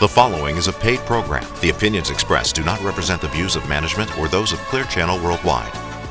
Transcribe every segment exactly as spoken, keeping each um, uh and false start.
The following is a paid program. The opinions expressed do not represent the views of management or those of Clear Channel Worldwide.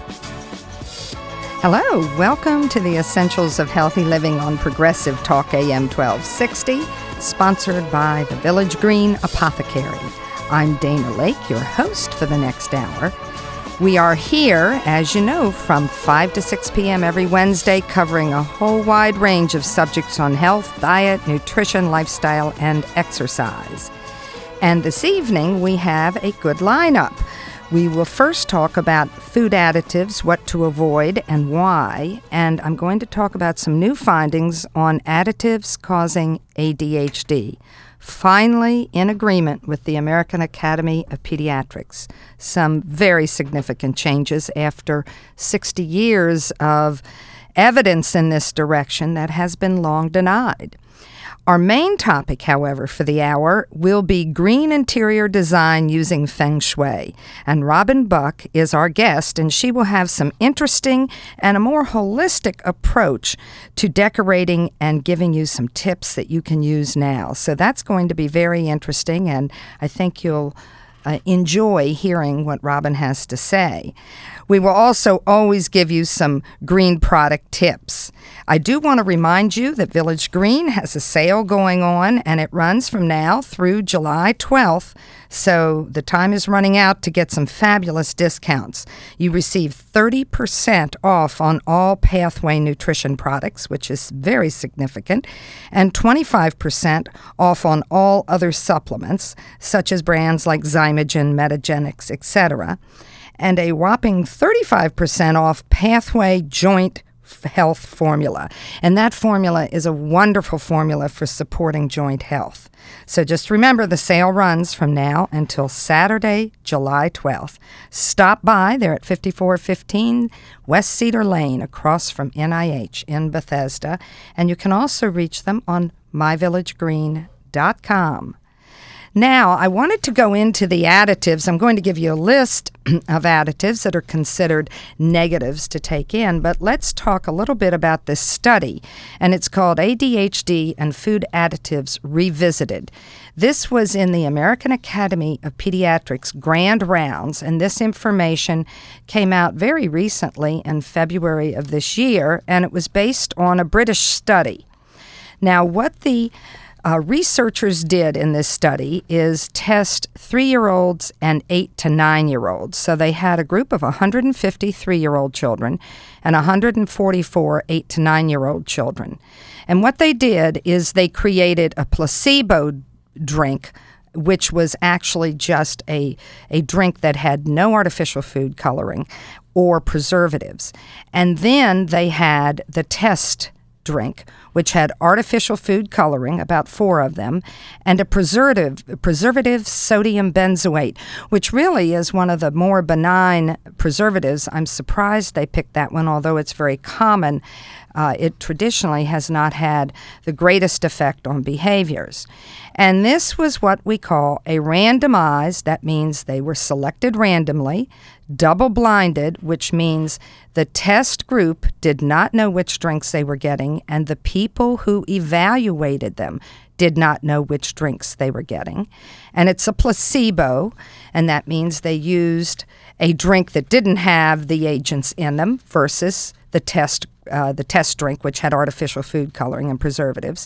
Hello, welcome to the Essentials of Healthy Living on Progressive Talk A M twelve sixty, sponsored by the Village Green Apothecary. I'm Dana Lake, your host for the next hour. We are here, as you know, from five to six p.m. every Wednesday, covering a whole wide range of subjects on health, diet, nutrition, lifestyle, and exercise. And this evening, we have a good lineup. We will first talk about food additives, what to avoid and why, and I'm going to talk about some new findings on additives causing A D H D. Finally, in agreement with the American Academy of Pediatrics, some very significant changes after sixty years of evidence in this direction that has been long denied. Our main topic, however, for the hour will be green interior design using Feng Shui. And Robin Buck is our guest, and she will have some interesting and a more holistic approach to decorating and giving you some tips that you can use now. So that's going to be very interesting, and I think you'll uh, enjoy hearing what Robin has to say. We will also always give you some green product tips. I do want to remind you that Village Green has a sale going on, and it runs from now through July twelfth, so the time is running out to get some fabulous discounts. You receive thirty percent off on all Pathway Nutrition products, which is very significant, and twenty-five percent off on all other supplements, such as brands like Zymogen, Metagenics, et cetera, and a whopping thirty-five percent off Pathway Joint Health Formula. And that formula is a wonderful formula for supporting joint health. So just remember, the sale runs from now until Saturday, July twelfth. Stop by. They're at fifty-four fifteen West Cedar Lane, across from N I H in Bethesda. And you can also reach them on my village green dot com. Now, I wanted to go into the additives. I'm going to give you a list of additives that are considered negatives to take in, but let's talk a little bit about this study, and it's called A D H D and Food Additives Revisited. This was in the American Academy of Pediatrics Grand Rounds, and this information came out very recently in February of this year, and it was based on a British study. Now, what the Uh, researchers did in this study is test three-year-olds and eight to nine-year-olds. So they had a group of one hundred fifty three-year-old children and one hundred forty-four eight to nine-year-old children. And what they did is they created a placebo drink, which was actually just a, a drink that had no artificial food coloring or preservatives. And then they had the test drink, which had artificial food coloring, about four of them, and a preservative, preservative sodium benzoate, which really is one of the more benign preservatives. I'm surprised they picked that one, although it's very common. Uh, it traditionally has not had the greatest effect on behaviors. And this was what we call a randomized, that means they were selected randomly, double-blinded, which means the test group did not know which drinks they were getting, and the people who evaluated them did not know which drinks they were getting. And it's a placebo, and that means they used a drink that didn't have the agents in them versus the test uh, the test drink, which had artificial food coloring and preservatives.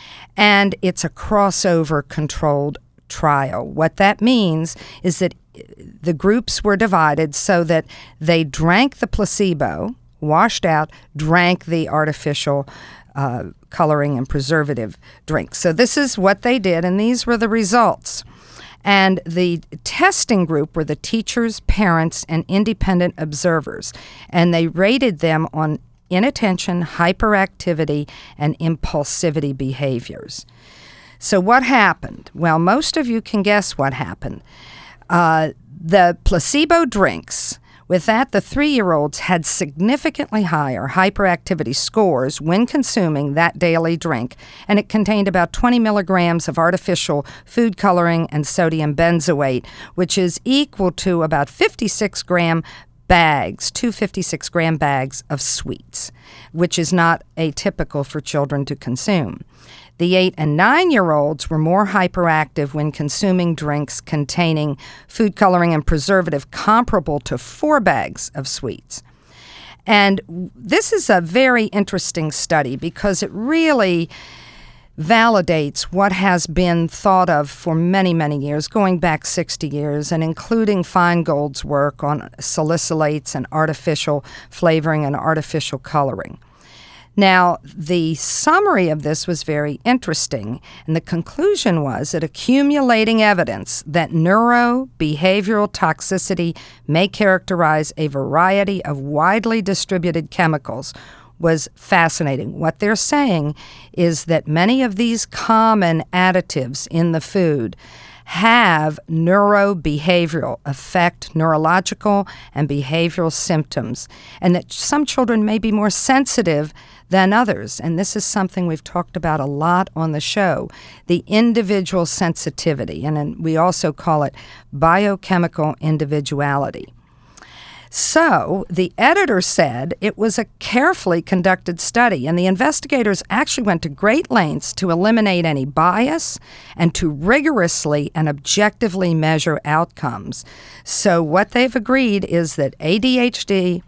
And it's a crossover controlled trial. What that means is that the groups were divided so that they drank the placebo, washed out, drank the artificial uh, coloring and preservative drink. So this is what they did, and these were the results. And the testing group were the teachers, parents, and independent observers, and they rated them on inattention, hyperactivity, and impulsivity behaviors. So what happened? Well, most of you can guess what happened. Uh, the placebo drinks, with that, the three-year-olds had significantly higher hyperactivity scores when consuming that daily drink, and it contained about twenty milligrams of artificial food coloring and sodium benzoate, which is equal to about fifty-six gram bags, two fifty-six gram bags of sweets, which is not atypical for children to consume. The eight and nine-year-olds were more hyperactive when consuming drinks containing food coloring and preservative comparable to four bags of sweets. And this is a very interesting study because it really validates what has been thought of for many, many years, going back sixty years, and including Feingold's work on salicylates and artificial flavoring and artificial coloring. Now, the summary of this was very interesting, and the conclusion was that accumulating evidence that neurobehavioral toxicity may characterize a variety of widely distributed chemicals was fascinating. What they're saying is that many of these common additives in the food have neurobehavioral affect neurological and behavioral symptoms, and that some children may be more sensitive than others. And this is something we've talked about a lot on the show, the individual sensitivity, and then we also call it biochemical individuality. So the editor said it was a carefully conducted study, and the investigators actually went to great lengths to eliminate any bias and to rigorously and objectively measure outcomes. So what they've agreed is that A D H D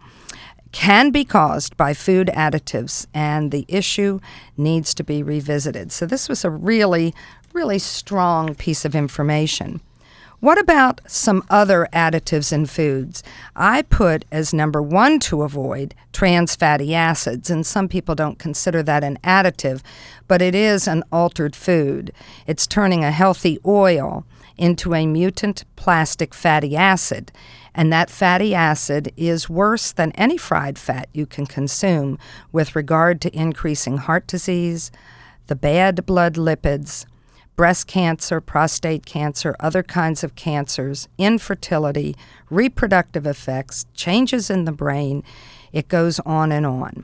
can be caused by food additives, and the issue needs to be revisited. So this was a really, really strong piece of information. What about some other additives in foods? I put as number one to avoid trans fatty acids, and some people don't consider that an additive, but it is an altered food. It's turning a healthy oil into a mutant plastic fatty acid, and that fatty acid is worse than any fried fat you can consume with regard to increasing heart disease, the bad blood lipids, breast cancer, prostate cancer, other kinds of cancers, infertility, reproductive effects, changes in the brain. It goes on and on.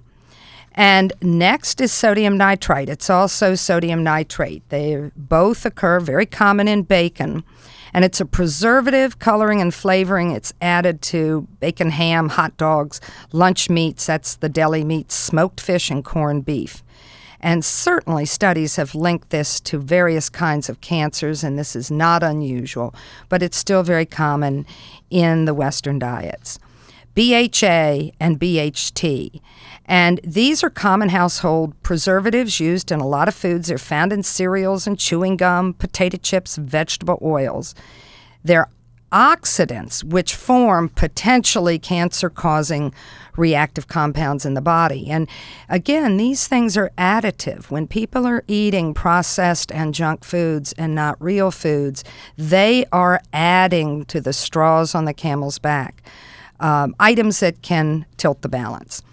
And next is sodium nitrite. It's also sodium nitrate. They both occur, very common in bacon, and it's a preservative, coloring, and flavoring. It's added to bacon, ham, hot dogs, lunch meats, that's the deli meats, smoked fish, and corned beef. And certainly studies have linked this to various kinds of cancers, and this is not unusual, but it's still very common in the Western diets. B H A and B H T. And these are common household preservatives used in a lot of foods. They're found in cereals and chewing gum, potato chips, vegetable oils. They're oxidants, which form potentially cancer-causing reactive compounds in the body. And again, these things are additive. When people are eating processed and junk foods and not real foods, they are adding to the straws on the camel's back, um, items that can tilt the balance.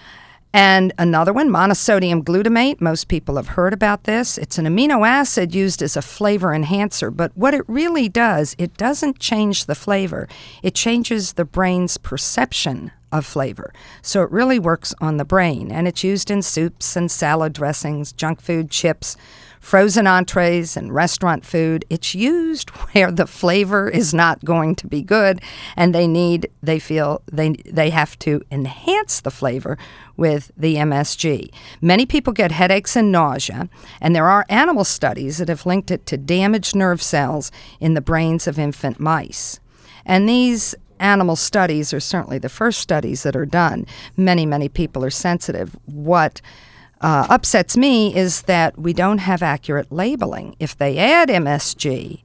And another one, monosodium glutamate. Most people have heard about this. It's an amino acid used as a flavor enhancer, but what it really does, it doesn't change the flavor. It changes the brain's perception of flavor. So it really works on the brain, and it's used in soups and salad dressings, junk food, chips, frozen entrees, and restaurant food. It's used where the flavor is not going to be good, and they need, they feel they they have to enhance the flavor with the M S G. Many people get headaches and nausea, and there are animal studies that have linked it to damaged nerve cells in the brains of infant mice. And these animal studies are certainly the first studies that are done. Many, many people are sensitive. What uh, upsets me is that we don't have accurate labeling. If they add M S G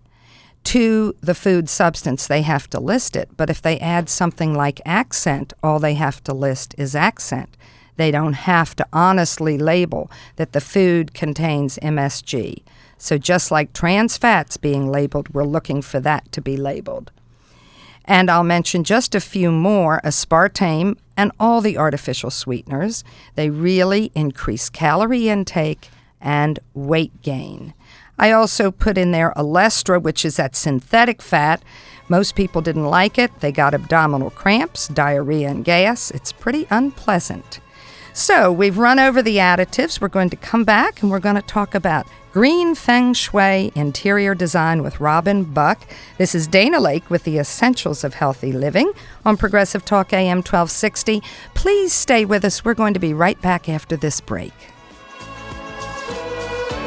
to the food substance, they have to list it. But if they add something like accent, all they have to list is accent. They don't have to honestly label that the food contains M S G. So just like trans fats being labeled, we're looking for that to be labeled. And I'll mention just a few more: aspartame and all the artificial sweeteners. They really increase calorie intake and weight gain. I also put in there Olestra, which is that synthetic fat. Most people didn't like it. They got abdominal cramps, diarrhea, and gas. It's pretty unpleasant. So we've run over the additives. We're going to come back and we're going to talk about green feng shui interior design with Robin Buck. This is Dana Lake with the Essentials of Healthy Living on Progressive Talk A M twelve sixty. Please stay with us. We're going to be right back after this break.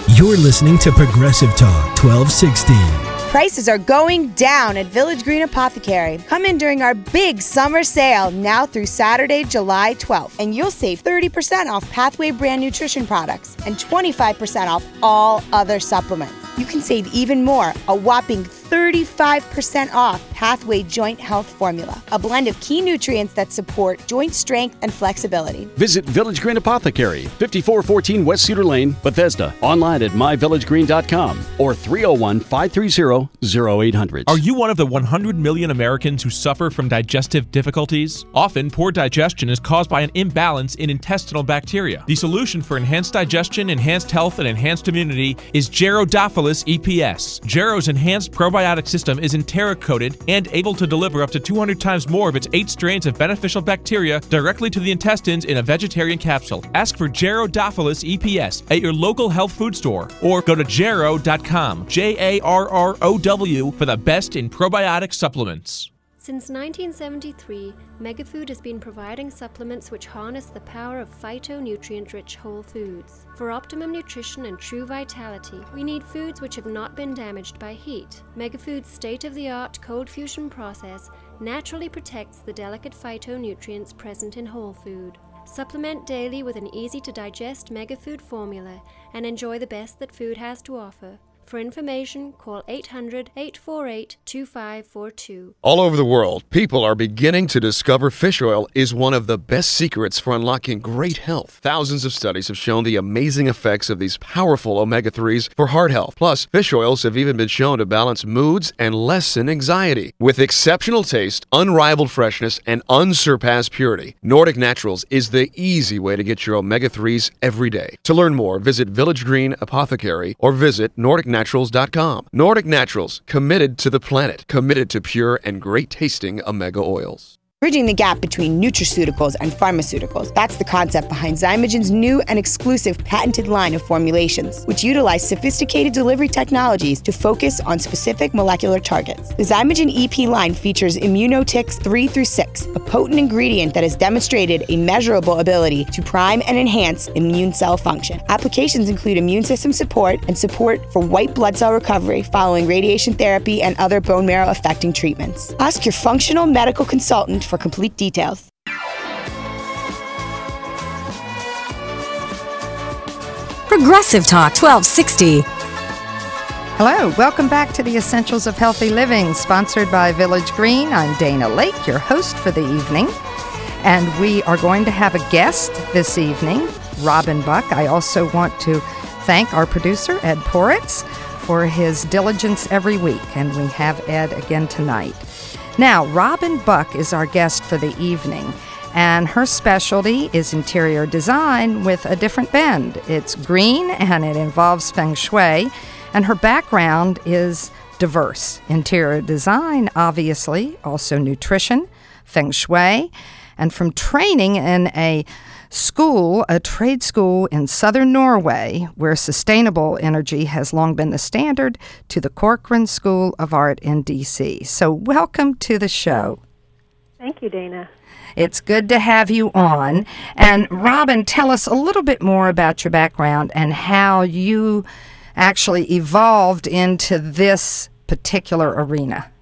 You're listening to Progressive Talk twelve sixty. Prices are going down at Village Green Apothecary. Come in during our big summer sale now through Saturday, July twelfth, and you'll save thirty percent off Pathway brand nutrition products and twenty-five percent off all other supplements. You can save even more, a whopping thirty-five percent off Pathway Joint Health Formula, a blend of key nutrients that support joint strength and flexibility. Visit Village Green Apothecary, fifty-four fourteen West Cedar Lane, Bethesda. Online at my village green dot com or three oh one, five three zero, zero eight hundred. Are you one of the one hundred million Americans who suffer from digestive difficulties? Often, poor digestion is caused by an imbalance in intestinal bacteria. The solution for enhanced digestion, enhanced health, and enhanced immunity is Gerodophilus E P S. Gero's enhanced probiotic system is enteric-coated and able to deliver up to two hundred times more of its eight strains of beneficial bacteria directly to the intestines in a vegetarian capsule. Ask for Gerodophilus E P S at your local health food store or go to Gero dot com, J A R R O W, for the best in probiotic supplements. Since nineteen seventy-three, Megafood has been providing supplements which harness the power of phytonutrient-rich whole foods. For optimum nutrition and true vitality, we need foods which have not been damaged by heat. Megafood's state-of-the-art cold fusion process naturally protects the delicate phytonutrients present in whole food. Supplement daily with an easy-to-digest Megafood formula and enjoy the best that food has to offer. For information, call eight hundred, eight four eight, two five four two. All over the world, people are beginning to discover fish oil is one of the best secrets for unlocking great health. Thousands of studies have shown the amazing effects of these powerful omega threes for heart health. Plus, fish oils have even been shown to balance moods and lessen anxiety. With exceptional taste, unrivaled freshness, and unsurpassed purity, Nordic Naturals is the easy way to get your omega threes every day. To learn more, visit Village Green Apothecary or visit Nordic Naturals. Naturals dot com. Nordic Naturals, committed to the planet, committed to pure and great tasting omega oils. Bridging the gap between nutraceuticals and pharmaceuticals. That's the concept behind Zymogen's new and exclusive patented line of formulations, which utilize sophisticated delivery technologies to focus on specific molecular targets. The Zymogen E P line features Immunotix three through six, a potent ingredient that has demonstrated a measurable ability to prime and enhance immune cell function. Applications include immune system support and support for white blood cell recovery following radiation therapy and other bone marrow affecting treatments. Ask your functional medical consultant for complete details. Progressive Talk twelve sixty. Hello, welcome back to the Essentials of Healthy Living, sponsored by Village Green. I'm Dana Lake, your host for the evening, and we are going to have a guest this evening, Robin Buck. I also want to thank our producer, Ed Poritz, for his diligence every week, and we have Ed again tonight. Now, Robin Buck is our guest for the evening, and her specialty is interior design with a different bend. It's green, and it involves feng shui, and her background is diverse. Interior design, obviously, also nutrition, feng shui, and from training in a school, a trade school in southern Norway, where sustainable energy has long been the standard, to the Corcoran School of Art in D C. So welcome to the show. Thank you, Dana. It's good to have you on. And Robin, tell us a little bit more about your background and how you actually evolved into this particular arena.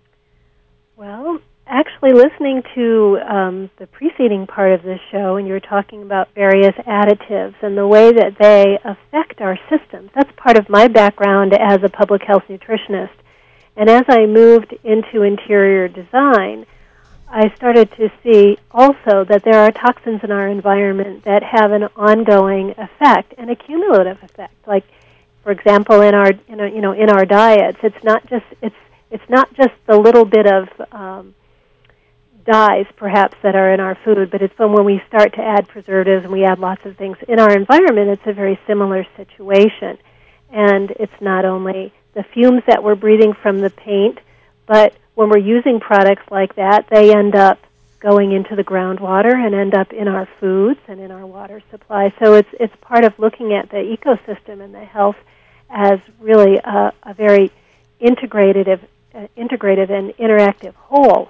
Well, actually listening to um, the preceding part of this show, and you were talking about various additives and the way that they affect our systems. That's part of my background as a public health nutritionist. And as I moved into interior design, I started to see also that there are toxins in our environment that have an ongoing effect and a cumulative effect. Like, for example, in our, in our you know in our diets, it's not just it's it's not just the little bit of um, dyes, perhaps, that are in our food, but it's when we start to add preservatives and we add lots of things in our environment. It's a very similar situation, and it's not only the fumes that we're breathing from the paint, but when we're using products like that, they end up going into the groundwater and end up in our foods and in our water supply. So it's it's part of looking at the ecosystem and the health as really a, a very integrative, uh, integrative and interactive whole,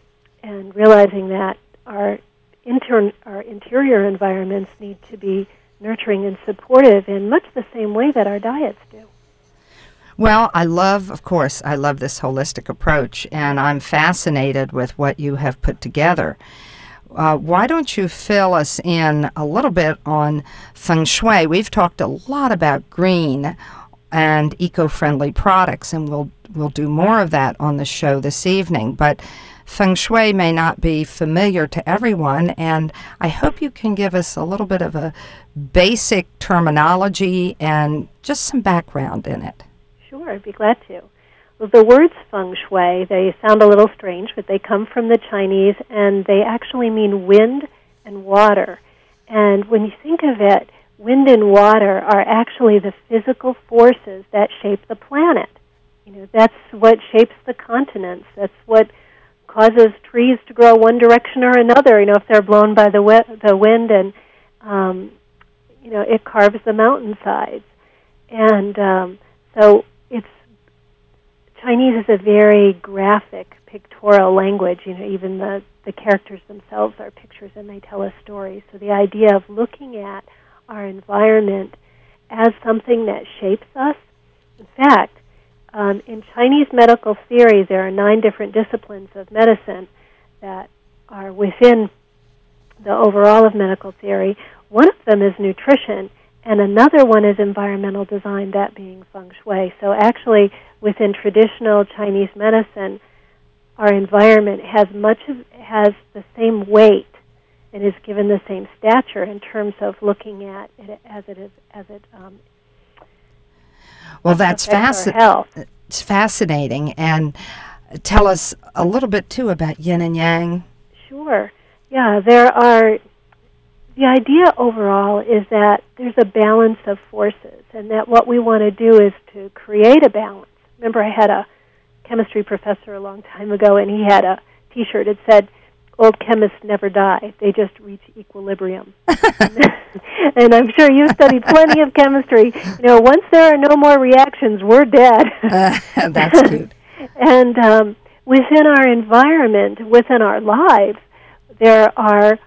and realizing that our inter- our interior environments need to be nurturing and supportive in much the same way that our diets do. Well, I love, of course, I love this holistic approach, and I'm fascinated with what you have put together. Uh, why don't you fill us in a little bit on feng shui? We've talked a lot about green and eco-friendly products, and we'll we'll do more of that on the show this evening. But feng shui may not be familiar to everyone, and I hope you can give us a little bit of a basic terminology and just some background in it. Sure, I'd be glad to. Well, the words feng shui, they sound a little strange, but they come from the Chinese, and they actually mean wind and water. And when you think of it, wind and water are actually the physical forces that shape the planet. You know, that's what shapes the continents. That's what causes trees to grow one direction or another. You know, if they're blown by the we- the wind, and um, you know, it carves the mountainsides. And um, so it's Chinese is a very graphic, pictorial language. You know, even the the characters themselves are pictures, and they tell us stories. So the idea of looking at our environment as something that shapes us. In fact, um, in Chinese medical theory, there are nine different disciplines of medicine that are within the overall of medical theory. One of them is nutrition, and another one is environmental design, that being feng shui. So actually, within traditional Chinese medicine, our environment has much of, has the same weight and is given the same stature in terms of looking at it as it is as it. Um, well, that's fascinating. It's fascinating, and tell us a little bit too about yin and yang. Sure. Yeah, there are. The idea overall is that there's a balance of forces, and that what we want to do is to create a balance. Remember, I had a chemistry professor a long time ago, and he had a T-shirt that said, "Old chemists never die; they just reach equilibrium." And I'm sure you've studied plenty of chemistry. You know, once there are no more reactions, we're dead. Uh, that's cute. And um, within our environment, within our lives, there are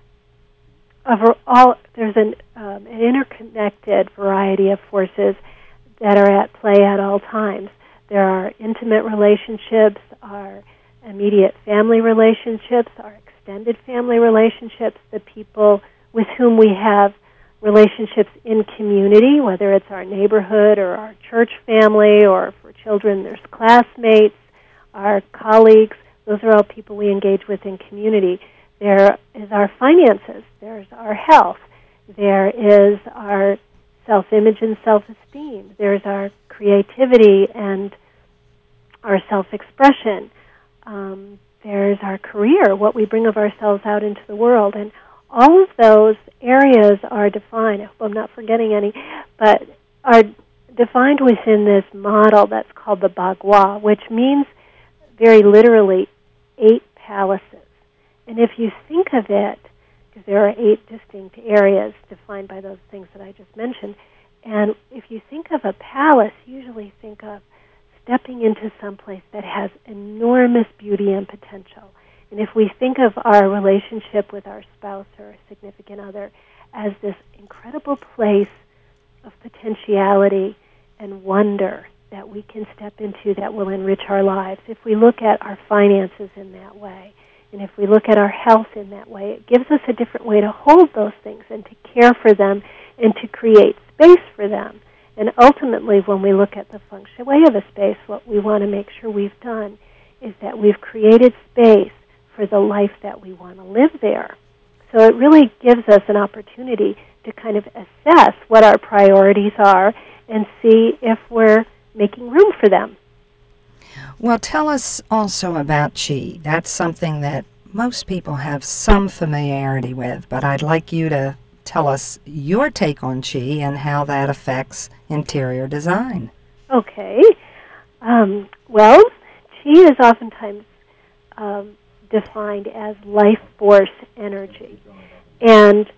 a, all, there's an, um, an interconnected variety of forces that are at play at all times. There are intimate relationships, our immediate family relationships, our extended family relationships, the people with whom we have relationships in community, whether it's our neighborhood or our church family, or for children, there's classmates, our colleagues. Those are all people we engage with in community. There is our finances. There's our health. There is our self-image and self-esteem. There's our creativity and our self-expression. Um, there's our career, what we bring of ourselves out into the world. And all of those areas are defined, I hope I'm not forgetting any, but are defined within this model that's called the Bagua, which means very literally eight palaces. And if you think of it, because there are eight distinct areas defined by those things that I just mentioned, and if you think of a palace, usually think of stepping into some place that has enormous beauty and potential. And if we think of our relationship with our spouse or a significant other as this incredible place of potentiality and wonder that we can step into that will enrich our lives, if we look at our finances in that way, and if we look at our health in that way, it gives us a different way to hold those things and to care for them and to create space for them. And ultimately, when we look at the feng shui of a space, what we want to make sure we've done is that we've created space for the life that we want to live there. So it really gives us an opportunity to kind of assess what our priorities are and see if we're making room for them. Well, tell us also about qi. That's something that most people have some familiarity with, but I'd like you to tell us your take on qi and how that affects interior design. Okay. Um, well, qi is oftentimes um, defined as life force energy. And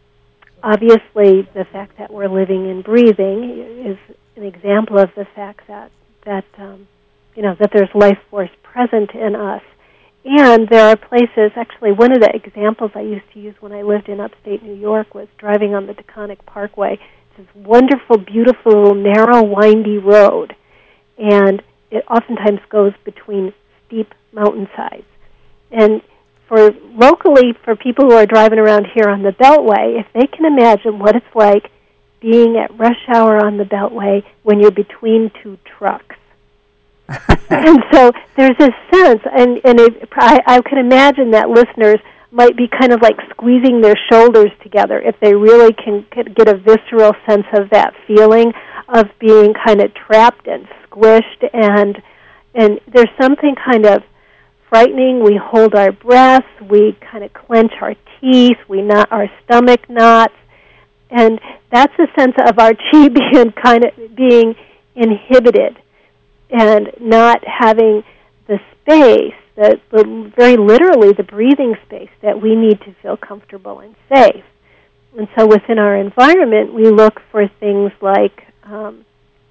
obviously the fact that we're living and breathing is an example of the fact that, that um, you know, that there's life force present in us. And there are places, actually one of the examples I used to use when I lived in upstate New York was driving on the Taconic Parkway. It's this wonderful, beautiful, narrow, windy road. And it oftentimes goes between steep mountainsides. And for locally, for people who are driving around here on the Beltway, if they can imagine what it's like being at rush hour on the Beltway when you're between two trucks. And so there's this sense, and, and it, I, I can imagine that listeners might be kind of like squeezing their shoulders together if they really can get a visceral sense of that feeling of being kind of trapped and squished, and and there's something kind of frightening. We hold our breaths, we kind of clench our teeth, we knot our stomach knots, and that's a sense of our chi being kind of being inhibited and not having the space, the, the very literally the breathing space that we need to feel comfortable and safe. And so within our environment, we look for things like, um,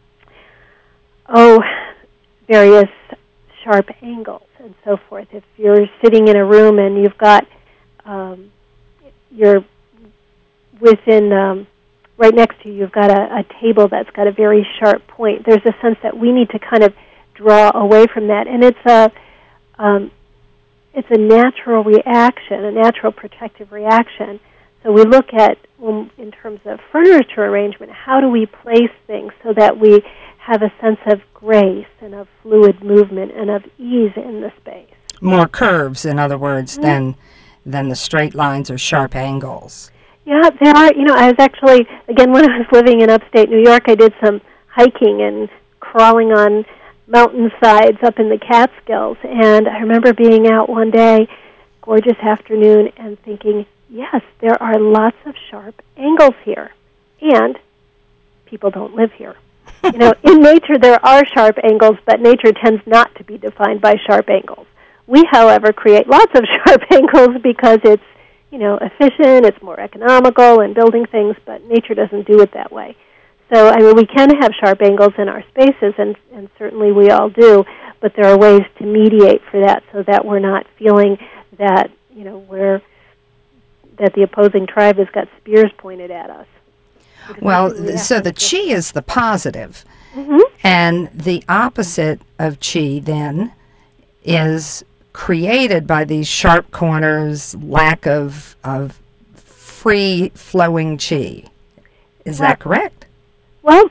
oh, various sharp angles and so forth. If you're sitting in a room and you've got, um, you're within, um, right next to you, you've got a, a table that's got a very sharp point. There's a sense that we need to kind of draw away from that. And it's a, um, it's a natural reaction, a natural protective reaction. So we look at, um, in terms of furniture arrangement, how do we place things so that we have a sense of grace and of fluid movement and of ease in the space. More curves, in other words, mm-hmm. than than the straight lines or sharp angles. Yeah, there are. You know, I was actually, again, when I was living in upstate New York, I did some hiking and crawling on mountainsides up in the Catskills. And I remember being out one day, gorgeous afternoon, and thinking, yes, there are lots of sharp angles here. And people don't live here. You know, in nature there are sharp angles, but nature tends not to be defined by sharp angles. We, however, create lots of sharp angles because it's, you know, efficient, it's more economical in building things, but nature doesn't do it that way. So, I mean, we can have sharp angles in our spaces, and, and certainly we all do, but there are ways to mediate for that so that we're not feeling that, you know, we're, that the opposing tribe has got spears pointed at us. Well, so the chi is the positive, mm-hmm. and the opposite of chi then is created by these sharp corners, lack of of free flowing chi. Is well, that correct? Well,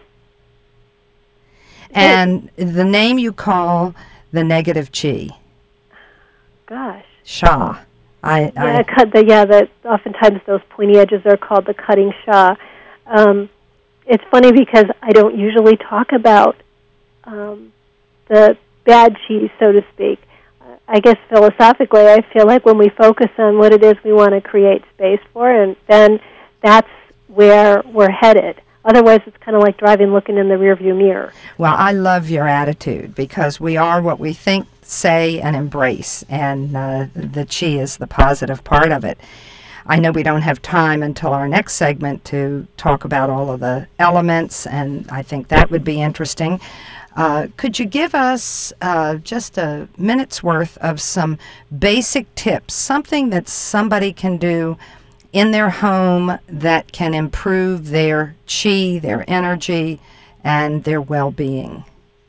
and it, the name you call the negative chi. Gosh. Sha. I, yeah, I cut the yeah. The oftentimes those pointy edges are called the cutting sha. Um, it's funny because I don't usually talk about um, the bad chi, so to speak. Uh, I guess philosophically, I feel like when we focus on what it is we want to create space for, and then that's where we're headed. Otherwise, it's kind of like driving looking in the rearview mirror. Well, I love your attitude because we are what we think, say, and embrace, and uh, the chi is the positive part of it. I know we don't have time until our next segment to talk about all of the elements, and I think that would be interesting. Uh, could you give us uh, just a minute's worth of some basic tips, something that somebody can do in their home that can improve their chi, their energy, and their well-being?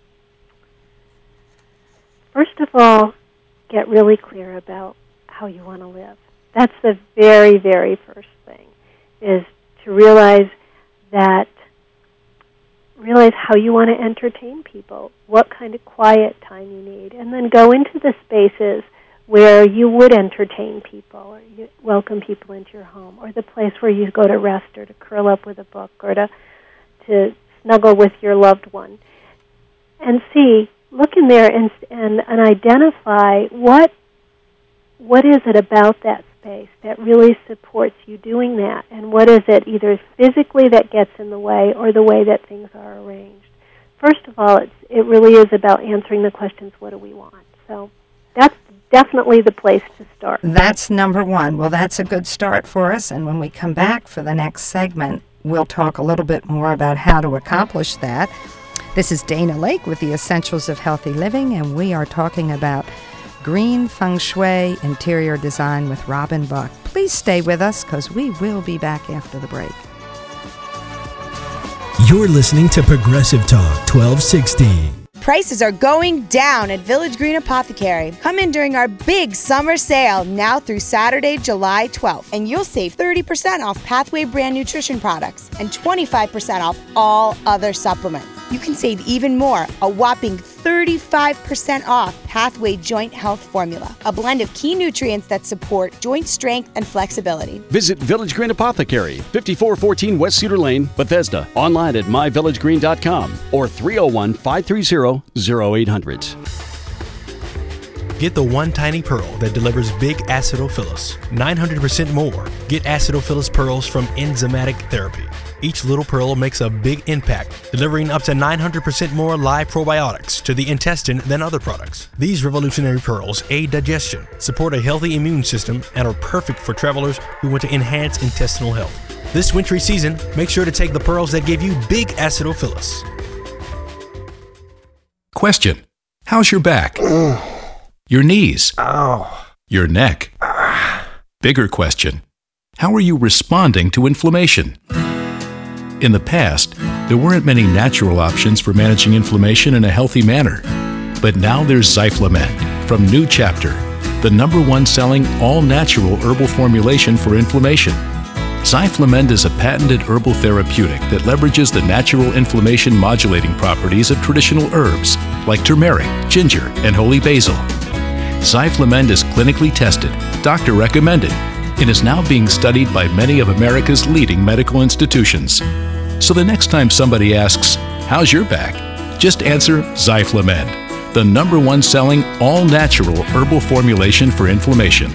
First of all, get really clear about how you want to live. That's the very, very first thing, is to realize that, realize how you want to entertain people, what kind of quiet time you need, and then go into the spaces where you would entertain people or you welcome people into your home, or the place where you go to rest or to curl up with a book or to to snuggle with your loved one. And see, look in there and and, and identify what what is it about that space that really supports you doing that, and what is it either physically that gets in the way or the way that things are arranged. First of all, it's, it really is about answering the questions, what do we want? So that's definitely the place to start. That's number one. Well, that's a good start for us, and when we come back for the next segment, we'll talk a little bit more about how to accomplish that. This is Dana Lake with the Essentials of Healthy Living, and we are talking about Green Feng Shui Interior Design with Robin Buck. Please stay with us because we will be back after the break. You're listening to Progressive Talk twelve sixty. Prices are going down at Village Green Apothecary. Come in during our big summer sale now through Saturday, July twelfth, and you'll save thirty percent off Pathway brand nutrition products and twenty-five percent off all other supplements. You can save even more, a whopping thirty-five percent off Pathway Joint Health Formula, a blend of key nutrients that support joint strength and flexibility. Visit Village Green Apothecary, fifty-four fourteen West Cedar Lane, Bethesda. Online at my village green dot com or three oh one, five three zero, zero eight hundred. Get the one tiny pearl that delivers big acidophilus, nine hundred percent more. Get acidophilus pearls from Enzymatic Therapy. Each little pearl makes a big impact, delivering up to nine hundred percent more live probiotics to the intestine than other products. These revolutionary pearls aid digestion, support a healthy immune system, and are perfect for travelers who want to enhance intestinal health. This wintry season, make sure to take the pearls that give you big acidophilus. Question: how's your back? Your knees? Ow. Your neck? Bigger question: how are you responding to inflammation? In the past, there weren't many natural options for managing inflammation in a healthy manner. But now there's Zyflamed from New Chapter, the number one selling all-natural herbal formulation for inflammation. Zyflamed is a patented herbal therapeutic that leverages the natural inflammation modulating properties of traditional herbs like turmeric, ginger, and holy basil. Zyflamed is clinically tested, doctor recommended, and is now being studied by many of America's leading medical institutions. So the next time somebody asks, how's your back? Just answer Zyflamed, the number one selling all-natural herbal formulation for inflammation.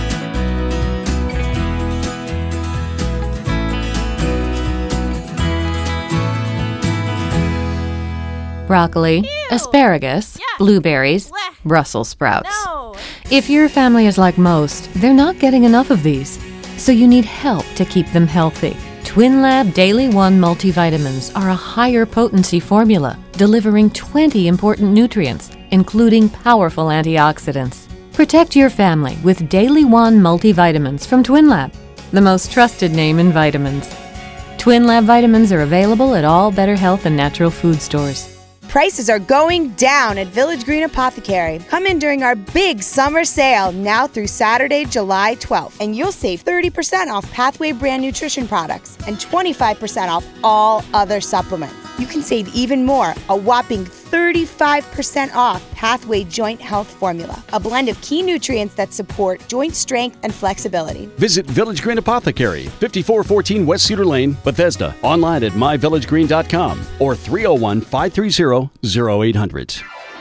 Broccoli, Ew. asparagus, yeah. blueberries, Blech. Brussels sprouts. No. If your family is like most, they're not getting enough of these, so you need help to keep them healthy. TwinLab Daily One multivitamins are a higher potency formula, delivering twenty important nutrients, including powerful antioxidants. Protect your family with Daily One multivitamins from TwinLab, the most trusted name in vitamins. TwinLab vitamins are available at all Better Health and Natural Food stores. Prices are going down at Village Green Apothecary. Come in during our big summer sale now through Saturday, July twelfth, and you'll save thirty percent off Pathway brand nutrition products and twenty-five percent off all other supplements. You can save even more, a whopping thirty-five percent off Pathway Joint Health Formula, a blend of key nutrients that support joint strength and flexibility. Visit Village Green Apothecary, fifty-four fourteen West Cedar Lane, Bethesda. Online at my village green dot com or three oh one, five three zero, zero eight hundred.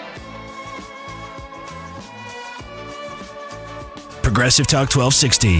Progressive Talk twelve sixty.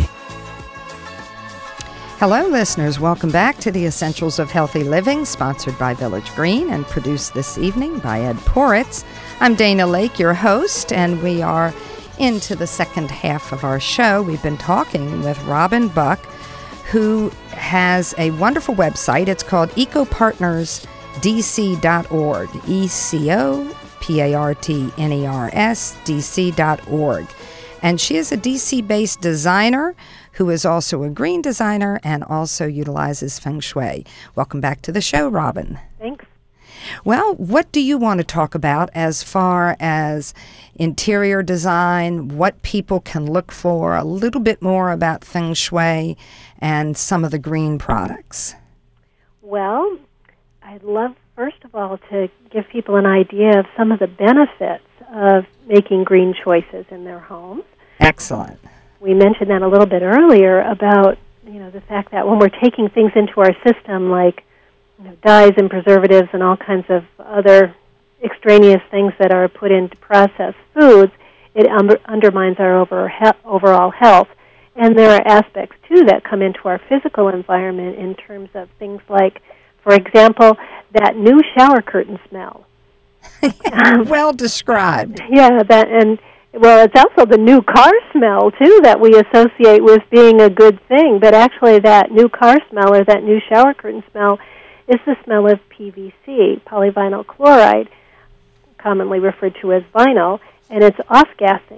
Hello, listeners. Welcome back to the Essentials of Healthy Living, sponsored by Village Green and produced this evening by Ed Poritz. I'm Dana Lake, your host, and we are into the second half of our show. We've been talking with Robin Buck, who has a wonderful website. It's called eco partners d c dot org, E C O P A R T N E R S, D C dot org. And she is a D C-based designer who is also a green designer and also utilizes Feng Shui. Welcome back to the show, Robin. Thanks. Well, what do you want to talk about as far as interior design, what people can look for, a little bit more about Feng Shui and some of the green products? Well, I'd love, first of all, to give people an idea of some of the benefits of making green choices in their homes. Excellent. We mentioned that a little bit earlier about, you know, the fact that when we're taking things into our system like, you know, dyes and preservatives and all kinds of other extraneous things that are put into processed foods, it um, undermines our over, he- overall health. And there are aspects, too, that come into our physical environment in terms of things like, for example, that new shower curtain smell. Well described. Yeah, that and... Well, it's also the new car smell, too, that we associate with being a good thing. But actually that new car smell or that new shower curtain smell is the smell of P V C, polyvinyl chloride, commonly referred to as vinyl, and it's off-gassing. And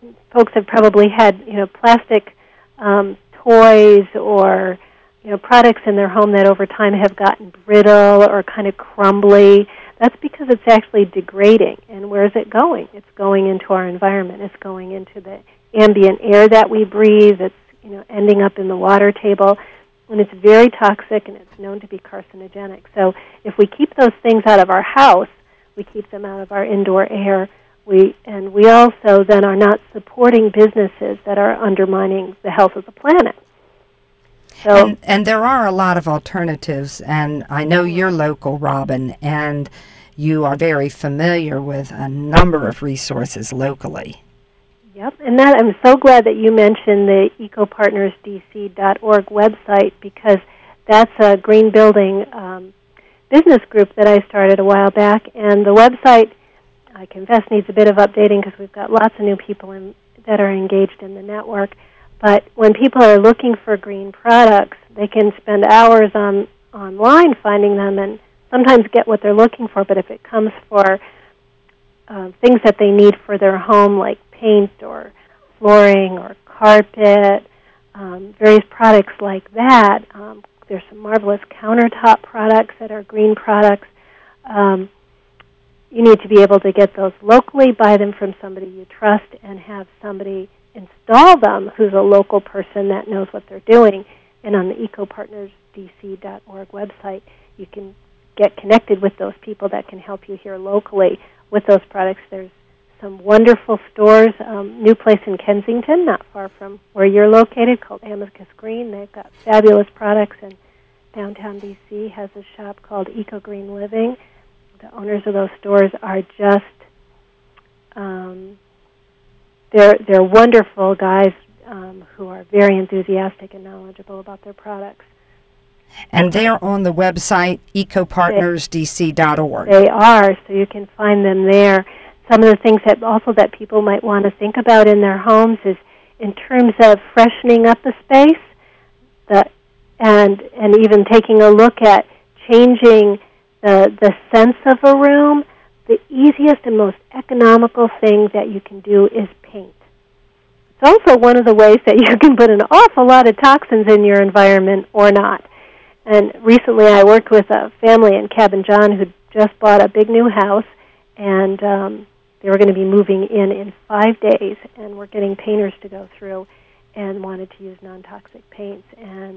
folks have probably had, you know, plastic um, toys or, you know, products in their home that over time have gotten brittle or kind of crumbly. That's because it's actually degrading. And where is it going? It's going into our environment. It's going into the ambient air that we breathe. It's, you know, ending up in the water table. And it's very toxic, and it's known to be carcinogenic. So if we keep those things out of our house, we keep them out of our indoor air, we and we also then are not supporting businesses that are undermining the health of the planet. So, and, and there are a lot of alternatives, and I know you're local, Robin, and you are very familiar with a number of resources locally. Yep, and that I'm so glad that you mentioned the eco partners d c dot org website, because that's a green building um, business group that I started a while back, and the website, I confess, needs a bit of updating because we've got lots of new people in, that are engaged in the network. But when people are looking for green products, they can spend hours on online finding them and sometimes get what they're looking for. But if it comes for uh, things that they need for their home, like paint or flooring or carpet, um, various products like that, um, there's some marvelous countertop products that are green products. Um, you need to be able to get those locally, buy them from somebody you trust, and have somebody install them who's a local person that knows what they're doing. And on the eco partners d c dot org website, you can get connected with those people that can help you here locally with those products. There's some wonderful stores, um, new place in Kensington, not far from where you're located, called Amicus Green. They've got fabulous products, and downtown D C has a shop called Eco Green Living. The owners of those stores are just, um, they're, they're wonderful guys um, who are very enthusiastic and knowledgeable about their products. And they're on the website eco partners d c dot org. They are, so you can find them there. Some of the things that also that people might want to think about in their homes is in terms of freshening up the space, the, and and even taking a look at changing the the sense of a room. The easiest and most economical thing that you can do is paint. It's also one of the ways that you can put an awful lot of toxins in your environment or not. And recently I worked with a family in Cabin John who just bought a big new house, and um, they were going to be moving in in five days, and we're getting painters to go through and wanted to use non-toxic paints. And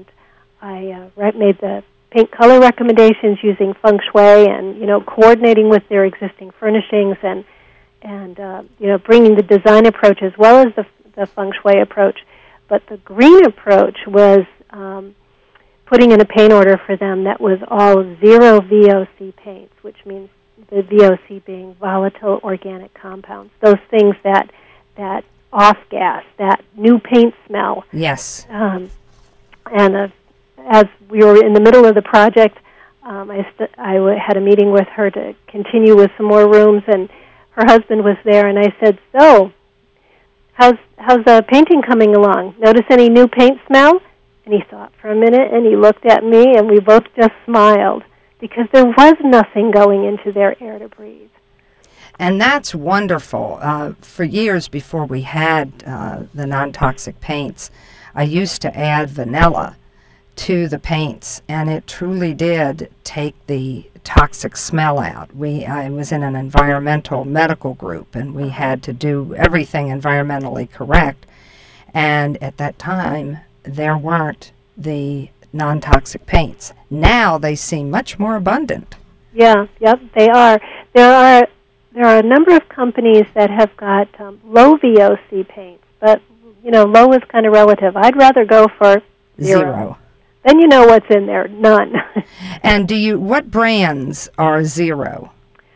I uh, made the paint color recommendations using feng shui and, you know, coordinating with their existing furnishings and, and uh, you know, bringing the design approach as well as the, the feng shui approach. But the green approach was um, putting in a paint order for them that was all zero V O C paints, which means the V O C being volatile organic compounds, those things that that off-gas, that new paint smell. Yes. Um, and uh, as we were in the middle of the project, um, I, st- I w- had a meeting with her to continue with some more rooms, and her husband was there, and I said, so, how's, how's the painting coming along? Notice any new paint smell? And he thought for a minute, and he looked at me, and we both just smiled, because there was nothing going into their air to breathe. And that's wonderful. Uh, for years before we had uh, the non-toxic paints, I used to add vanilla to the paints, and it truly did take the toxic smell out. We I was in an environmental medical group, and we had to do everything environmentally correct. And at that time, there weren't the non-toxic paints. Now they seem much more abundant. Yeah, yep, they are. There are there are a number of companies that have got um, low V O C paints, but you know, low is kind of relative. I'd rather go for zero. Zero. Then you know what's in there, none. And do you? What brands are zero?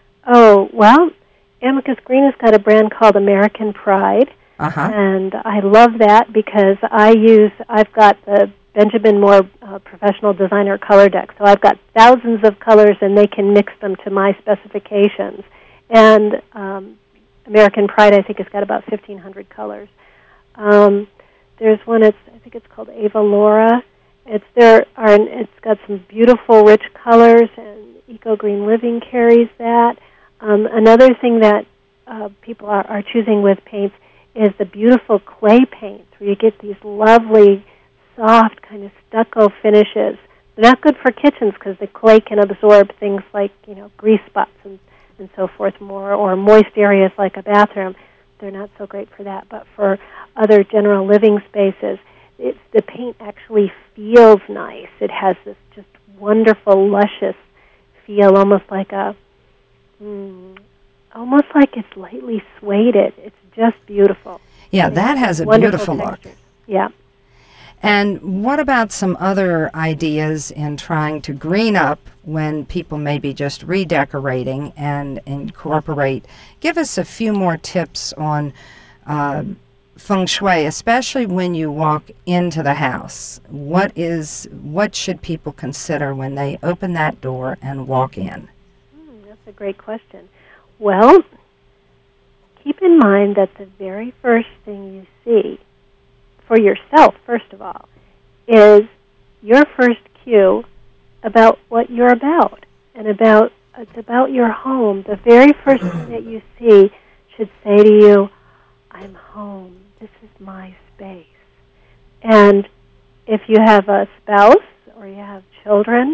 Oh, well, Amicus Green has got a brand called American Pride, uh-huh. and I love that because I use. I've got the Benjamin Moore uh, Professional Designer Color Deck, so I've got thousands of colors, and they can mix them to my specifications. And um, American Pride, I think, has got about fifteen hundred colors. Um, there's one. It's I think it's called Ava Laura. It's there are. It's got some beautiful, rich colors, and Eco Green Living carries that. Um, another thing that uh, people are, are choosing with paints is the beautiful clay paints, where you get these lovely, soft, kind of stucco finishes. They're not good for kitchens because the clay can absorb things like, you know, grease spots and, and so forth more, or moist areas like a bathroom. They're not so great for that. But for other general living spaces, it's, the paint actually feels nice. It has this just wonderful, luscious feel, almost like a, mm, almost like it's lightly sueded. It's just beautiful. Yeah, that has a Wonderful beautiful texture. look. Yeah. And what about some other ideas in trying to green up when people may be just redecorating and incorporate? Give us a few more tips on uh, feng shui, especially when you walk into the house. What is what should people consider when they open that door and walk in? Mm, that's a great question. Well, keep in mind that the very first thing you see for yourself, first of all, is your first cue about what you're about and about it's about your home. The very first thing that you see should say to you, I'm home. This is my space. And if you have a spouse or you have children,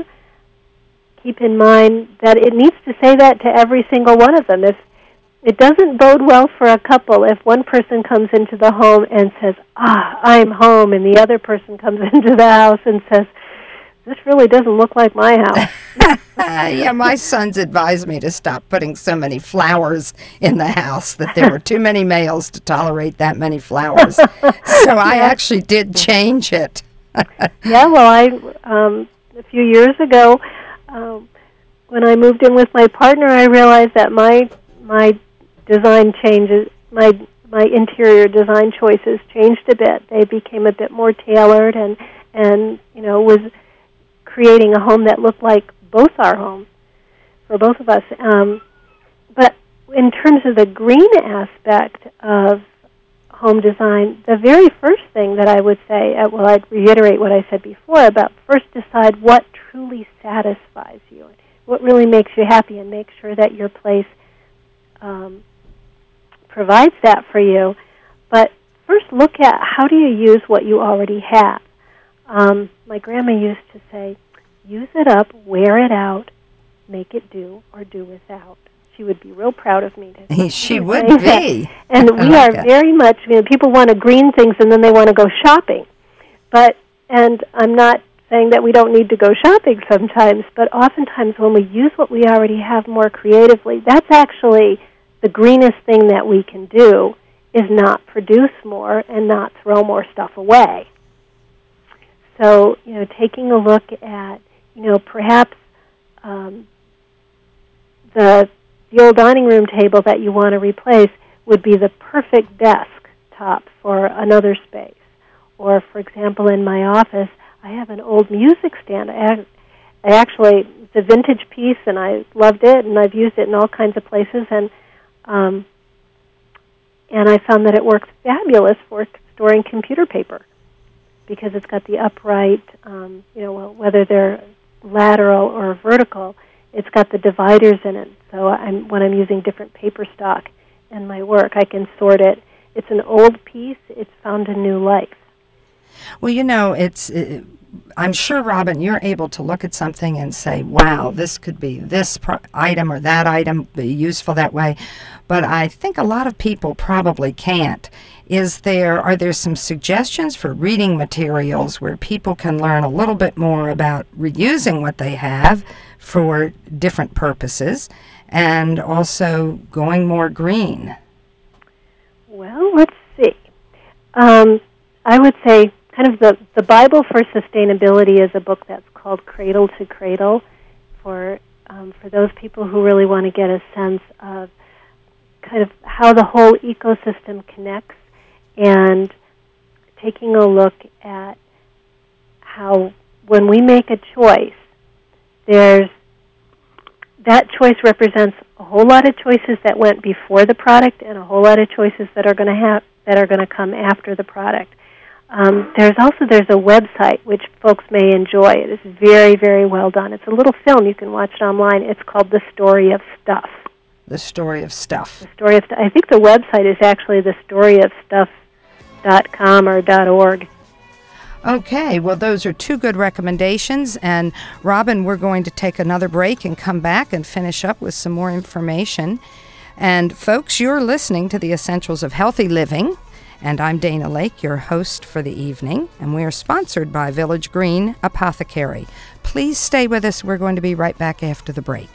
keep in mind that it needs to say that to every single one of them. If it doesn't bode well for a couple if one person comes into the home and says, ah, I'm home, and the other person comes into the house and says, this really doesn't look like my house. Yeah, my sons advised me to stop putting so many flowers in the house, that there were too many males to tolerate that many flowers. So I actually did change it. Yeah, well, I um, a few years ago, um, when I moved in with my partner, I realized that my my design changes, my my interior design choices changed a bit. They became a bit more tailored, and and you know was creating a home that looked like both our homes for both of us. Um, but in terms of the green aspect of home design, the very first thing that I would say, uh, well, I'd reiterate what I said before about first decide what truly satisfies you, what really makes you happy, and make sure that your place um, provides that for you. But first look at how do you use what you already have. Um, my grandma used to say, use it up, wear it out, make it do, or do without. She would be real proud of me. To she would be. And we like are it. very much, you know, people want to green things and then they want to go shopping. But, and I'm not saying that we don't need to go shopping sometimes, but oftentimes when we use what we already have more creatively, that's actually the greenest thing that we can do, is not produce more and not throw more stuff away. So, you know, taking a look at, you know, perhaps um, the the old dining room table that you want to replace would be the perfect desk top for another space. Or, for example, in my office, I have an old music stand. I, I actually, it's a vintage piece, and I loved it, and I've used it in all kinds of places, and um, and I found that it works fabulous for storing computer paper, because it's got the upright, um, you know, well, whether they're lateral or vertical, it's got the dividers in it. So I'm, when I'm using different paper stock in my work, I can sort it. It's an old piece. It's found a new life. Well, you know, it's. It, I'm sure, Robin, you're able to look at something and say, wow, this could be this pro- item or that item, be useful that way. But I think a lot of people probably can't. Is there, are there some suggestions for reading materials where people can learn a little bit more about reusing what they have for different purposes and also going more green? Well, let's see. Um, I would say kind of the, the Bible for Sustainability is a book that's called Cradle to Cradle for um, for those people who really want to get a sense of kind of how the whole ecosystem connects, and taking a look at how when we make a choice, there's that choice represents a whole lot of choices that went before the product and a whole lot of choices that are going to have that are going to come after the product. Um, there's also there's a website which folks may enjoy. It is very, very well done. It's a little film. You can watch it online. It's called The Story of Stuff. The Story of Stuff. The Story of Stuff. I think the website is actually the story of stuff dot com or .org. Okay, well, those are two good recommendations. And, Robin, we're going to take another break and come back and finish up with some more information. And, folks, you're listening to The Essentials of Healthy Living. And I'm Dana Lake, your host for the evening. And we are sponsored by Village Green Apothecary. Please stay with us. We're going to be right back after the break.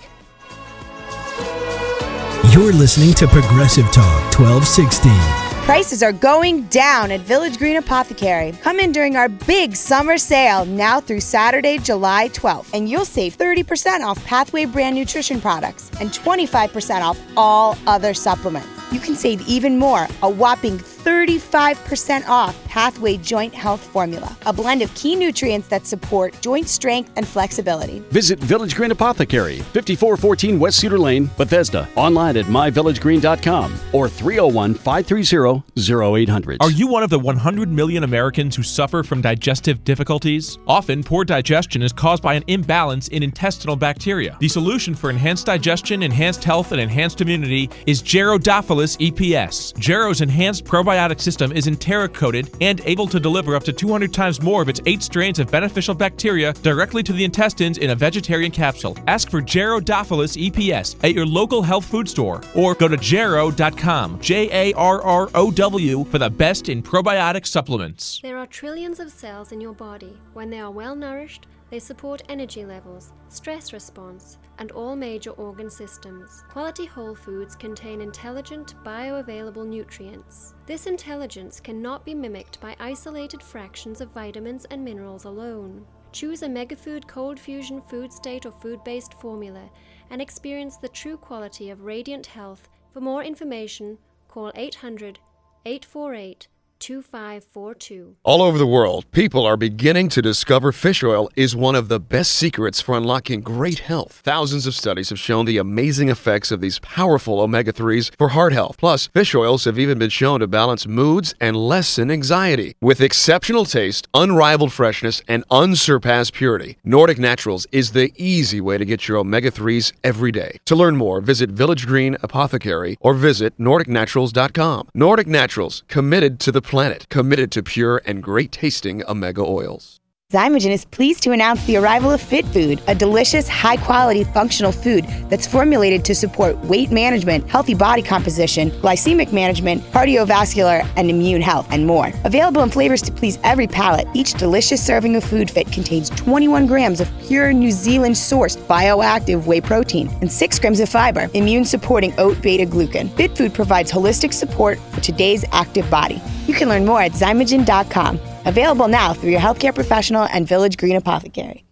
You're listening to Progressive Talk twelve sixty. Prices are going down at Village Green Apothecary. Come in during our big summer sale now through Saturday, July twelfth, and you'll save thirty percent off Pathway brand nutrition products and twenty-five percent off all other supplements. You can save even more, a whopping thirty-five percent off Pathway Joint Health Formula, a blend of key nutrients that support joint strength and flexibility. Visit Village Green Apothecary, fifty-four fourteen West Cedar Lane, Bethesda. Online at my village green dot com or three oh one, five three zero, zero eight hundred. Are you one of the one hundred million Americans who suffer from digestive difficulties? Often, poor digestion is caused by an imbalance in intestinal bacteria. The solution for enhanced digestion, enhanced health, and enhanced immunity is Gerodophilus E P S. Gero's enhanced probiotic system is enteric-coated and able to deliver up to two hundred times more of its eight strains of beneficial bacteria directly to the intestines in a vegetarian capsule. Ask for Gerodophilus E P S at your local health food store or go to Gero dot com, J A R R O W, for the best in probiotic supplements. There are trillions of cells in your body. When they are well nourished, they support energy levels, stress response, and all major organ systems. Quality whole foods contain intelligent, bioavailable nutrients. This intelligence cannot be mimicked by isolated fractions of vitamins and minerals alone. Choose a MegaFood Cold Fusion Food State or food-based formula and experience the true quality of radiant health. For more information, call eight hundred, eight four eight, two five four two. All over the world, people are beginning to discover fish oil is one of the best secrets for unlocking great health. Thousands of studies have shown the amazing effects of these powerful omega threes for heart health. Plus, fish oils have even been shown to balance moods and lessen anxiety. With exceptional taste, unrivaled freshness, and unsurpassed purity, Nordic Naturals is the easy way to get your omega threes every day. To learn more, visit Village Green Apothecary or visit nordic naturals dot com. Nordic Naturals, committed to the planet, committed to pure and great-tasting omega oils. Zymogen is pleased to announce the arrival of Fit Food, a delicious, high-quality, functional food that's formulated to support weight management, healthy body composition, glycemic management, cardiovascular, and immune health, and more. Available in flavors to please every palate, each delicious serving of Food Fit contains twenty-one grams of pure New Zealand-sourced bioactive whey protein and six grams of fiber, immune-supporting oat beta-glucan. Fit Food provides holistic support for today's active body. You can learn more at zymogen dot com. Available now through your healthcare professional and Village Green Apothecary.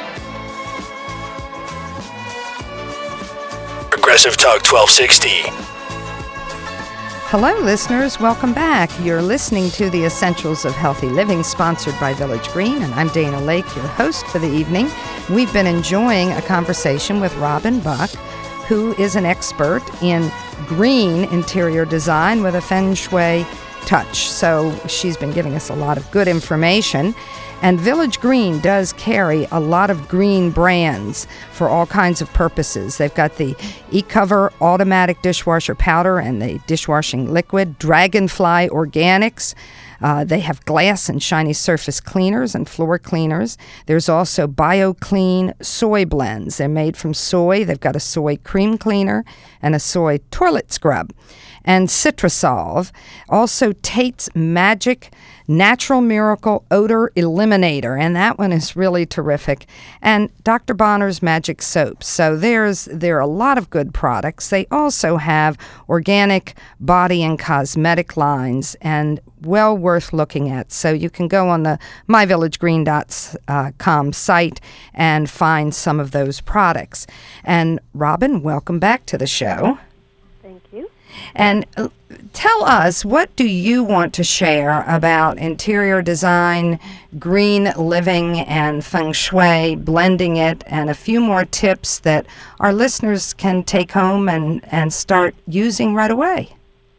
Progressive Talk twelve sixty. Hello, listeners. Welcome back. You're listening to The Essentials of Healthy Living, sponsored by Village Green, and I'm Dana Lake, your host for the evening. We've been enjoying a conversation with Robin Buck, who is an expert in green interior design with a feng shui touch. So she's been giving us a lot of good information. And Village Green does carry a lot of green brands for all kinds of purposes. They've got the E-Cover automatic dishwasher powder and the dishwashing liquid, Dragonfly Organics. Uh, they have glass and shiny surface cleaners and floor cleaners. There's also BioClean soy blends. They're made from soy. They've got a soy cream cleaner and a soy toilet scrub. And Citrusolve, also Tate's Magic Natural Miracle Odor Eliminator, and that one is really terrific. And Doctor Bonner's Magic Soaps. So there's there are a lot of good products. They also have organic body and cosmetic lines, and well worth looking at. So you can go on the my village green dot com site and find some of those products. And Robin, welcome back to the show. Thank you. And tell us, what do you want to share about interior design, green living, and feng shui, blending it, and a few more tips that our listeners can take home and, and start using right away?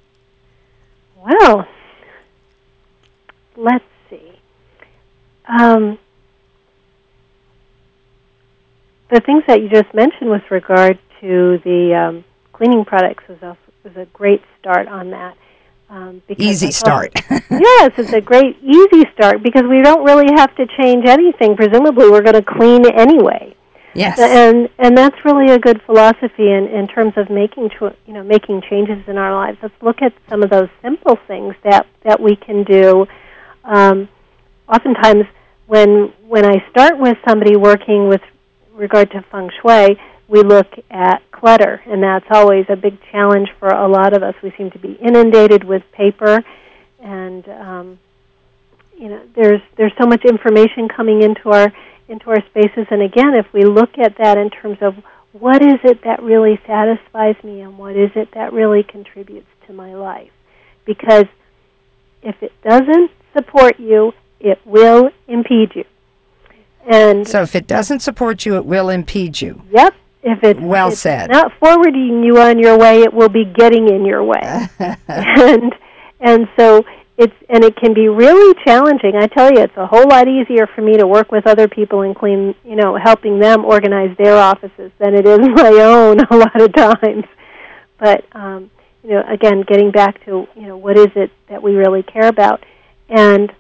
Well, let's see. Um, the things that you just mentioned with regard to the um, cleaning products was a, was a great start on that. Um, easy start. Yes, it's a great easy start because we don't really have to change anything. Presumably, we're going to clean anyway. Yes, and and that's really a good philosophy in, in terms of making cho- you know making changes in our lives. Let's look at some of those simple things that, that we can do. Um, oftentimes, when when I start with somebody working with regard to feng shui, we look at clutter, and that's always a big challenge for a lot of us. We seem to be inundated with paper, and um, you know, there's there's so much information coming into our into our spaces. And again, if we look at that in terms of what is it that really satisfies me, and what is it that really contributes to my life, because if it doesn't support you, it will impede you. And so, if it doesn't support you, it will impede you. Yep. If it's, well it's said. not forwarding you on your way, it will be getting in your way. and and so it's and it can be really challenging. I tell you, it's a whole lot easier for me to work with other people and clean, you know, helping them organize their offices than it is my own a lot of times. But um, you know, again, getting back to, you know, what is it that we really care about? And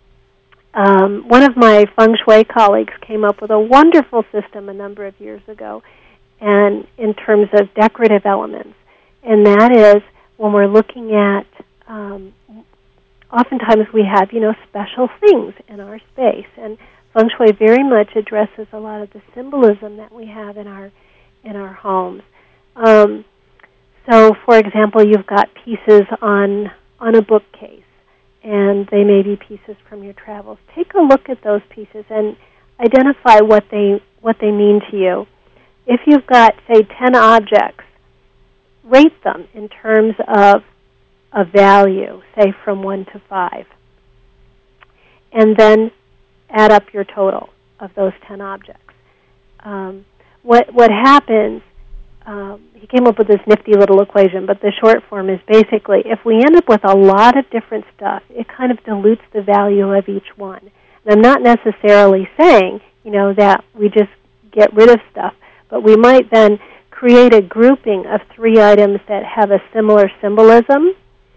um, one of my feng shui colleagues came up with a wonderful system a number of years ago, and in terms of decorative elements. And that is when we're looking at, um, oftentimes we have, you know, special things in our space. And feng shui very much addresses a lot of the symbolism that we have in our in our homes. Um, so, for example, you've got pieces on on a bookcase, and they may be pieces from your travels. Take a look at those pieces and identify what they what they mean to you. If you've got, say, ten objects, rate them in terms of a value, say from one to five, and then add up your total of those ten objects. Um, what what happens, um, he came up with this nifty little equation, but the short form is basically, if we end up with a lot of different stuff, it kind of dilutes the value of each one. And I'm not necessarily saying, you know, that we just get rid of stuff, but we might then create a grouping of three items that have a similar symbolism,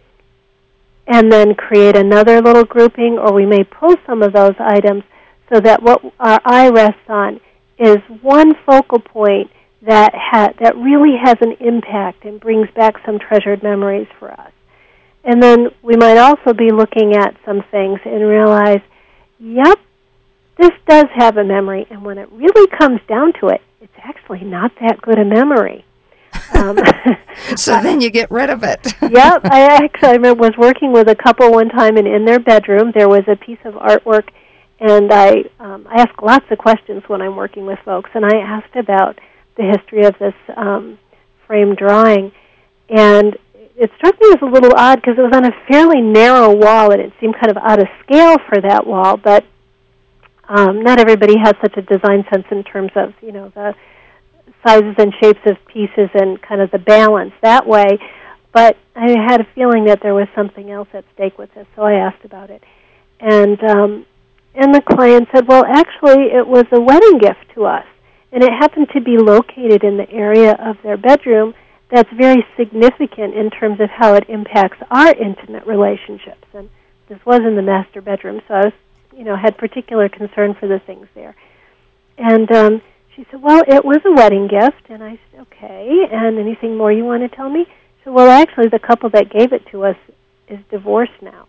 and then create another little grouping, or we may pull some of those items so that what our eye rests on is one focal point that ha- that really has an impact and brings back some treasured memories for us. And then we might also be looking at some things and realize, yep, this does have a memory, and when it really comes down to it, it's actually not that good a memory. Um, so then you get rid of it. Yep. I actually I was working with a couple one time, and in their bedroom there was a piece of artwork, and I um, I ask lots of questions when I'm working with folks, and I asked about the history of this um, frame drawing, and it struck me as a little odd because it was on a fairly narrow wall, and it seemed kind of out of scale for that wall, but um, not everybody has such a design sense in terms of, you know, the sizes and shapes of pieces and kind of the balance that way. But I had a feeling that there was something else at stake with this, so I asked about it. And um, and the client said, well, actually, it was a wedding gift to us, and it happened to be located in the area of their bedroom that's very significant in terms of how it impacts our intimate relationships. And this was in the master bedroom, so I was, you know, had particular concern for the things there. And um, she said, well, it was a wedding gift. And I said, okay, and anything more you want to tell me? She said, well, actually, the couple that gave it to us is divorced now.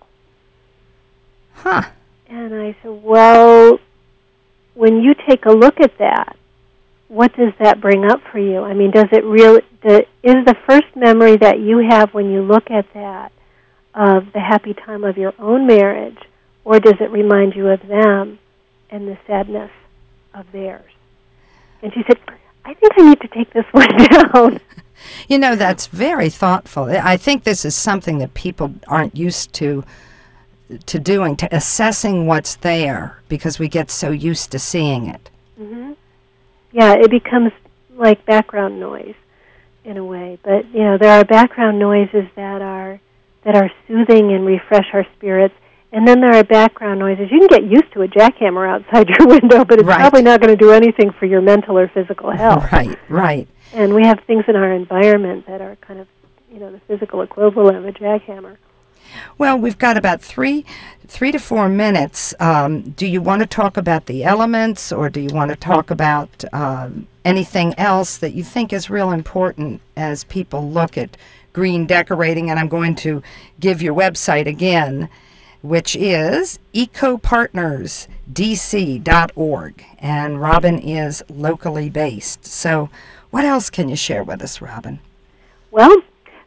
Huh. And I said, well, when you take a look at that, what does that bring up for you? I mean, does it really, the, is the first memory that you have when you look at that of the happy time of your own marriage, or does it remind you of them and the sadness of theirs? And she said, I think I need to take this one down. You know, that's very thoughtful. I think this is something that people aren't used to to doing, to assessing what's there, because we get so used to seeing it. Mm-hmm. Yeah, it becomes like background noise in a way. But, you know, there are background noises that are that are soothing and refresh our spirits. And then there are background noises. You can get used to a jackhammer outside your window, but it's right. probably not going to do anything for your mental or physical health. Right, right. And we have things in our environment that are kind of, you know, the physical equivalent of a jackhammer. Well, we've got about three, three to four minutes. Um, do you want to talk about the elements, or do you want to talk about um, anything else that you think is real important as people look at green decorating? And I'm going to give your website again, which is eco partners d c dot org. And Robin is locally based. So what else can you share with us, Robin? Well,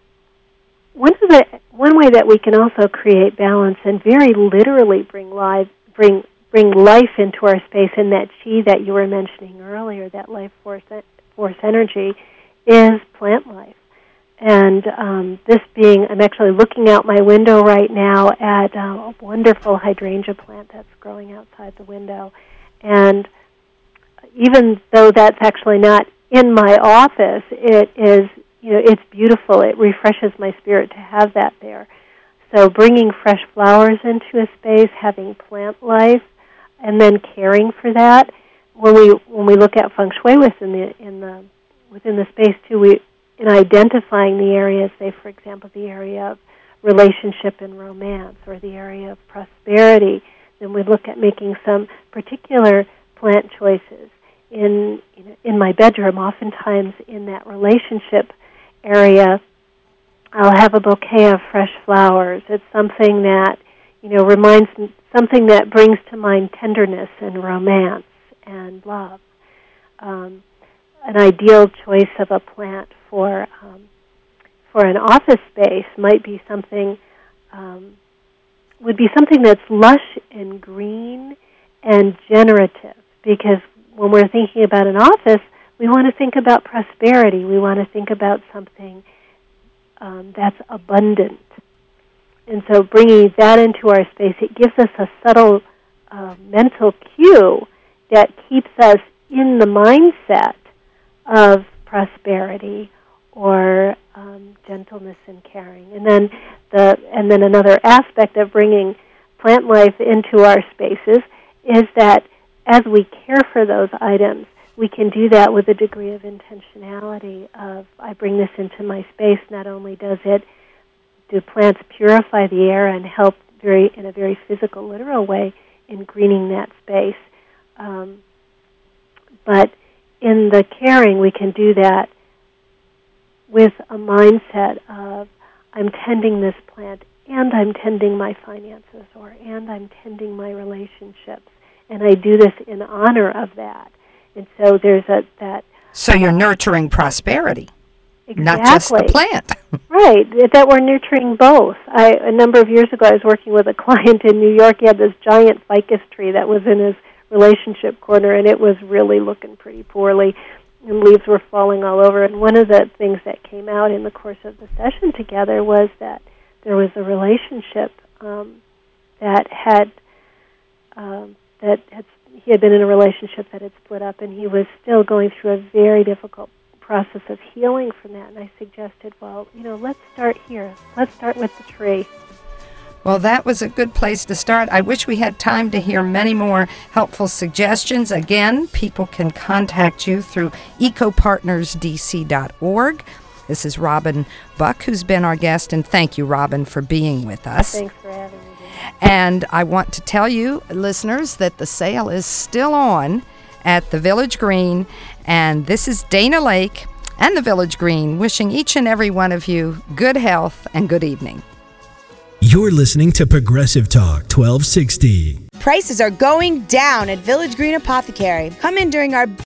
one of the one way that we can also create balance and very literally bring life bring bring life into our space, and that chi that you were mentioning earlier, that life force force energy, is plant life. And um, this being, I'm actually looking out my window right now at uh, a wonderful hydrangea plant that's growing outside the window. And even though that's actually not in my office, it is, you know, it's beautiful. It refreshes my spirit to have that there. So bringing fresh flowers into a space, having plant life, and then caring for that. When we when we look at feng shui within the in the within the space too, we in identifying the areas, say for example the area of relationship and romance, or the area of prosperity, then we look at making some particular plant choices. In you know, in my bedroom, oftentimes in that relationship area, I'll have a bouquet of fresh flowers. It's something that, you know, reminds me, something that brings to mind tenderness and romance and love. Um, an ideal choice of a plant for um, for an office space might be something um, would be something that's lush and green and generative, because when we're thinking about an office, we want to think about prosperity. We want to think about something um, that's abundant. And so bringing that into our space, it gives us a subtle uh, mental cue that keeps us in the mindset of prosperity or um, gentleness and caring. And then the and then another aspect of bringing plant life into our spaces is that as we care for those items, we can do that with a degree of intentionality of, I bring this into my space. Not only does it, do plants purify the air and help very in a very physical, literal way in greening that space, um, but in the caring, we can do that with a mindset of, I'm tending this plant, and I'm tending my finances, or and I'm tending my relationships, and I do this in honor of that. And so there's a that. So you're nurturing prosperity, exactly. Not just the plant. Right, that we're nurturing both. I, a number of years ago, I was working with a client in New York. He had this giant ficus tree that was in his relationship corner, and it was really looking pretty poorly, and leaves were falling all over. And one of the things that came out in the course of the session together was that there was a relationship um, that had um, that had, he had been in a relationship that had split up, and he was still going through a very difficult process of healing from that. And I suggested, well, you know, let's start here. Let's start with the tree. Well, that was a good place to start. I wish we had time to hear many more helpful suggestions. Again, people can contact you through eco partners d c dot org. This is Robin Buck, who's been our guest, and thank you, Robin, for being with us. Thanks for having me. And I want to tell you, listeners, that the sale is still on at the Village Green, and this is Dana Lake and the Village Green wishing each and every one of you good health and good evening. You're listening to Progressive Talk twelve sixty. Prices are going down at Village Green Apothecary. Come in during our